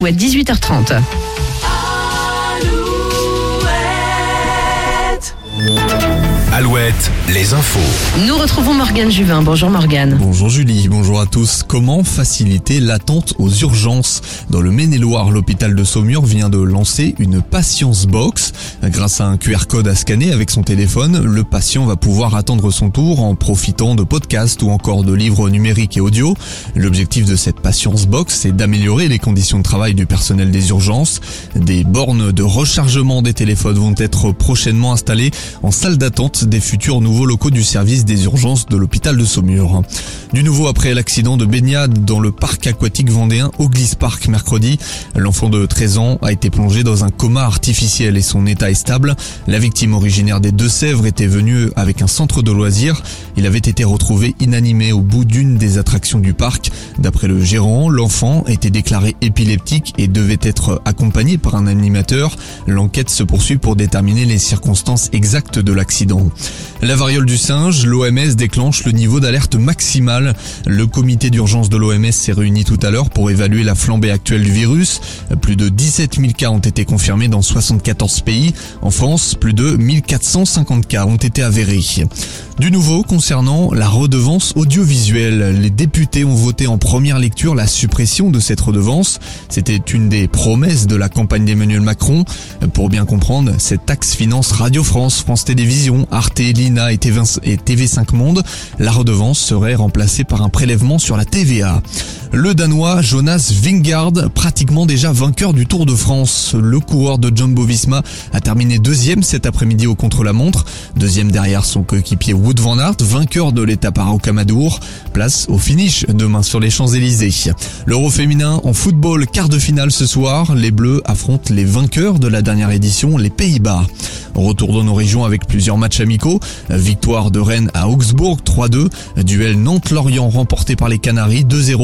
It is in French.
à 18h30. Alouette, les infos. Nous retrouvons Morgane Juvin. Bonjour Morgane. Bonjour Julie, bonjour à tous. Comment faciliter l'attente aux urgences ? Dans le Maine-et-Loire, l'hôpital de Saumur vient de lancer une Patience Box. Grâce à un QR code à scanner avec son téléphone, le patient va pouvoir attendre son tour en profitant de podcasts ou encore de livres numériques et audio. L'objectif de cette Patience Box, c'est d'améliorer les conditions de travail du personnel des urgences. Des bornes de rechargement des téléphones vont être prochainement installées en salle d'attente des futurs nouveaux locaux du service des urgences de l'hôpital de Saumur. Du nouveau après l'accident de baignade dans le parc aquatique vendéen Oglis Park mercredi. L'enfant de 13 ans a été plongé dans un coma artificiel et son état est stable. La victime originaire des Deux-Sèvres était venue avec un centre de loisirs. Il avait été retrouvé inanimé au bout d'une des attractions du parc. D'après le gérant, l'enfant était déclaré épileptique et devait être accompagné par un animateur. L'enquête se poursuit pour déterminer les circonstances exactes de l'accident. La variole du singe, l'OMS déclenche le niveau d'alerte maximal. Le comité d'urgence de l'OMS s'est réuni tout à l'heure pour évaluer la flambée actuelle du virus. Plus de 17 000 cas ont été confirmés dans 74 pays. En France, plus de 1450 cas ont été avérés. Du nouveau concernant la redevance audiovisuelle. Les députés ont voté en première lecture la suppression de cette redevance. C'était une des promesses de la campagne d'Emmanuel Macron. Pour bien comprendre, cette taxe finance Radio France, France Télévisions, Arte, Lina et TV5 Monde. La redevance serait remplacée par un prélèvement sur la TVA. Le Danois Jonas Vingegaard, pratiquement déjà vainqueur du Tour de France. Le coureur de Jumbo-Visma a terminé deuxième cet après-midi au contre-la-montre. Deuxième derrière son coéquipier Wout van Aert, vainqueur de l'étape à Rocamadour. Place au finish demain sur les Champs-Élysées. L'Euro féminin en football, quart de finale ce soir. Les Bleus affrontent les vainqueurs de la dernière édition, les Pays-Bas. Retour dans nos régions avec plusieurs matchs amicaux. Victoire de Rennes à Augsbourg 3-2. Duel Nantes-Lorient remporté par les Canaries 2-0.